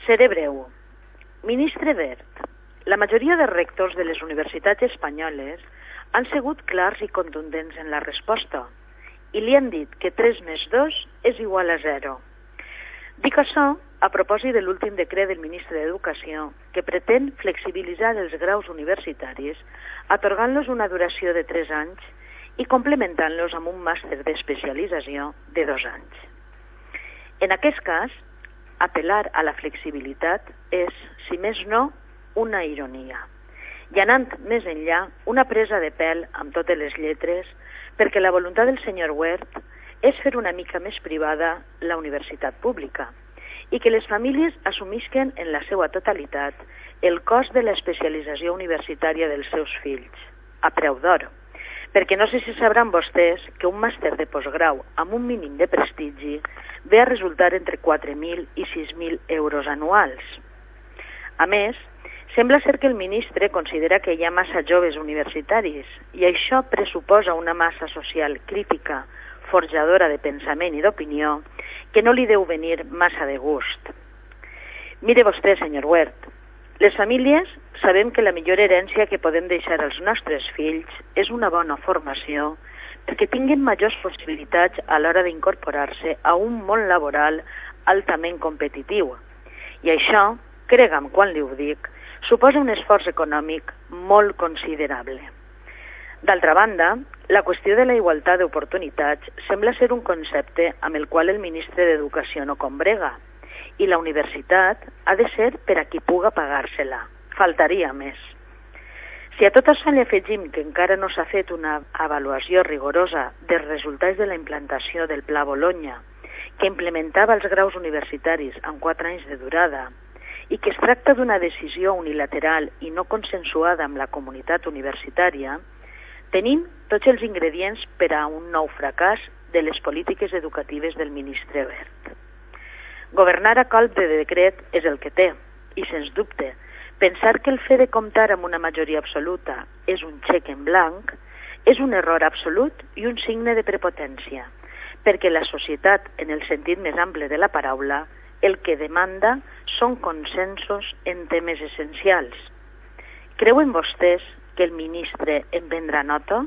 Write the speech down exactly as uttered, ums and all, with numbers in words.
Seré breu. Ministre Wert, la majoria de rectors de les universitats espanyoles han sigut clars i contundents en la resposta i li han dit que tres més dos és igual a zero. Dic això a propòsit de l'últim decret del ministre d'Educació que pretén flexibilitzar els graus universitaris atorgant-los una duració de tres anys i complementant-los amb un màster d'especialització de dos anys. En aquest cas, apel·lar a la flexibilitat és, si més no, una ironia. I anant més enllà, una presa de pèl amb totes les lletres, perquè la voluntat del senyor Wert és fer una mica més privada la universitat pública i que les famílies assumisquen en la seva totalitat el cost de l'especialització universitària dels seus fills, a preu d'or. Perquè no sé si sabran vostès que un màster de postgrau amb un mínim de prestigi ve a resultar entre quatre mil i sis mil euros anuals. A més, sembla ser que el ministre considera que hi ha massa joves universitaris i això pressuposa una massa social crítica, forjadora de pensament i d'opinió, que no li deu venir massa de gust. Mire vostè, senyor Wert, les famílies sabem que la millor herència que podem deixar als nostres fills és una bona formació perquè tinguin majors possibilitats a l'hora d'incorporar-se a un món laboral altament competitiu. I això, crega'm quan li ho dic, suposa un esforç econòmic molt considerable. D'altra banda, la qüestió de la igualtat d'oportunitats sembla ser un concepte amb el qual el ministre d'Educació no combrega, i la universitat ha de ser per a qui puga pagar-se-la. Faltaria més. Si a tot això li afegim que encara no s'ha fet una avaluació rigorosa dels resultats de la implantació del Pla Bologna, que implementava els graus universitaris amb quatre anys de durada, i que es tracta d'una decisió unilateral i no consensuada amb la comunitat universitària, tenim tots els ingredients per a un nou fracàs de les polítiques educatives del ministre Wert. Governar a colp de decret és el que té, i sens dubte, pensar que el fet de comptar amb una majoria absoluta és un xec en blanc és un error absolut i un signe de prepotència, perquè la societat, en el sentit més ample de la paraula, el que demanda són consensos en temes essencials. Creuen vostès que el ministre en prendrà nota?